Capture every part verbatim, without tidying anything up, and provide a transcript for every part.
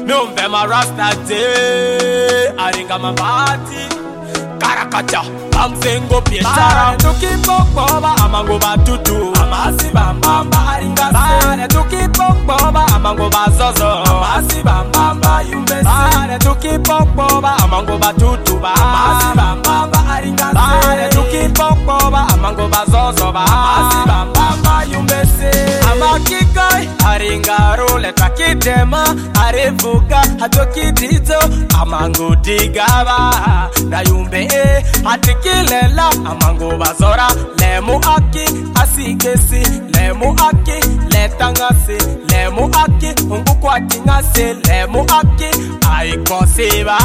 Numbe marasta day, aringa mabati, karakacha, amsengo pietara. Tukipokboba amango batutu, amasi bambamba aringa se. Tukipokboba amango bazozo, amasi bambamba yumbese. Tukipokboba amango batutu ba, amasi bambamba aringa se. Tukipokboba amango bazozo ba, amasi bambamba yumbese. Amakikoi aringa rule takitema, arevuga hatokitito amango digaba na yumbe e atikilela amango bazora lemu aki asigesi lemu aki letangase lemu aki ungukwati ngase lemu aki aikosiba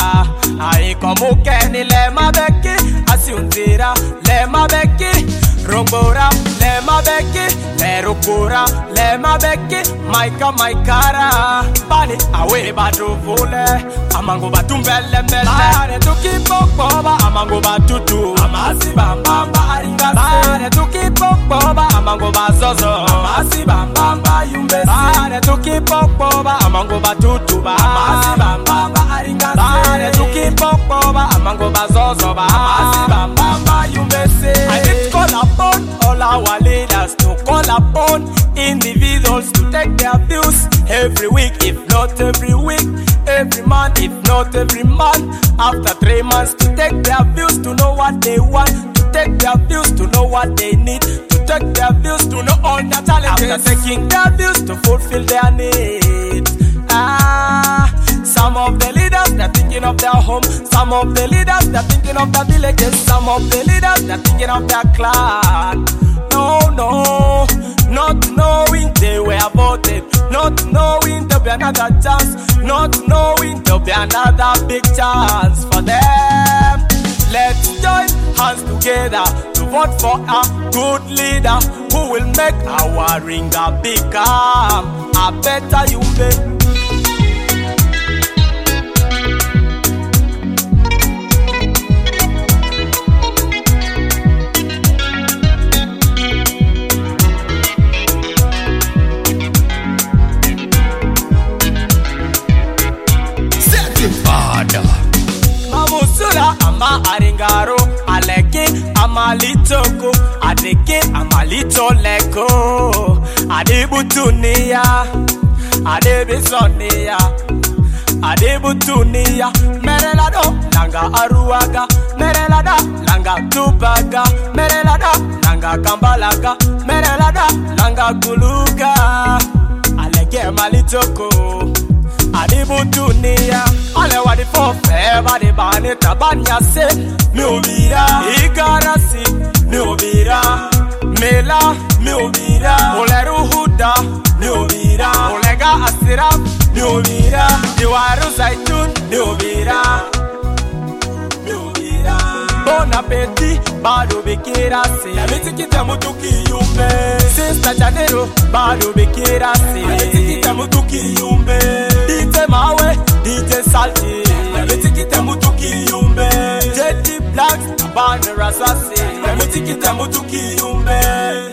aikomukeni lema beki asiunzira lema beki Rongora, lema beki, lerukura, lema beki, maika maikara. Bani awe baduvule, amango batumbele mbele. Bane tukipokboba, amango batutu, amasi bambamba aringase. Bane tukipokboba, amango bazozo, amasi bambamba yumbese. Bane tukipokboba, amango batutu ba, amasi bambamba aringase. Bane tukipokboba, amango bazozo ba, amasi bambamba yumbese. I did call upon all our leaders to call upon individuals to take their views every week, if not every week, every month, if not every month, after three months, to take their views to know what they want, to take their views to know what they need, to take their views to know all their challenges, after taking their views to fulfill their needs. Ah, some of the leaders, they're thinking of their home. Some of the leaders, they're thinking of their villages. Some of the leaders, they're thinking of their clan. No, no, not knowing they were voted, not knowing there'll be another chance, not knowing there'll be another big chance for them. Let's join hands together to vote for a good leader who will make our Ringa become a better Yumbe. Mamusura ama aringaro, aleke amalitoko, adeke amalito leko, adebutunia, adebisonia, adebutunia, merelado, langa aruaga, merelada, langa tupaga, merelada, langa kambalaga, merelada, langa kuluga, aleke amalitoko. Adibutunia, ale wadi for forever, the bani tabanya se, mi ubira, igarasi, mi ubira, mela, mi ubira, oleru huda, mi ubira, olega asira, mi ubira, diwaru zaitun, mi ubira, mi ubira, bon appétit, bado bikira se, la mitikita mutuki yumbe, Sister Janero, bado bikira se, la mitikita mutuki yumbe. D J Mawe, D J Salty, Lemetikita Mutuki Yumbe, J T Black, Bane Rasasi, Lemetikita Mutuki Yumbe.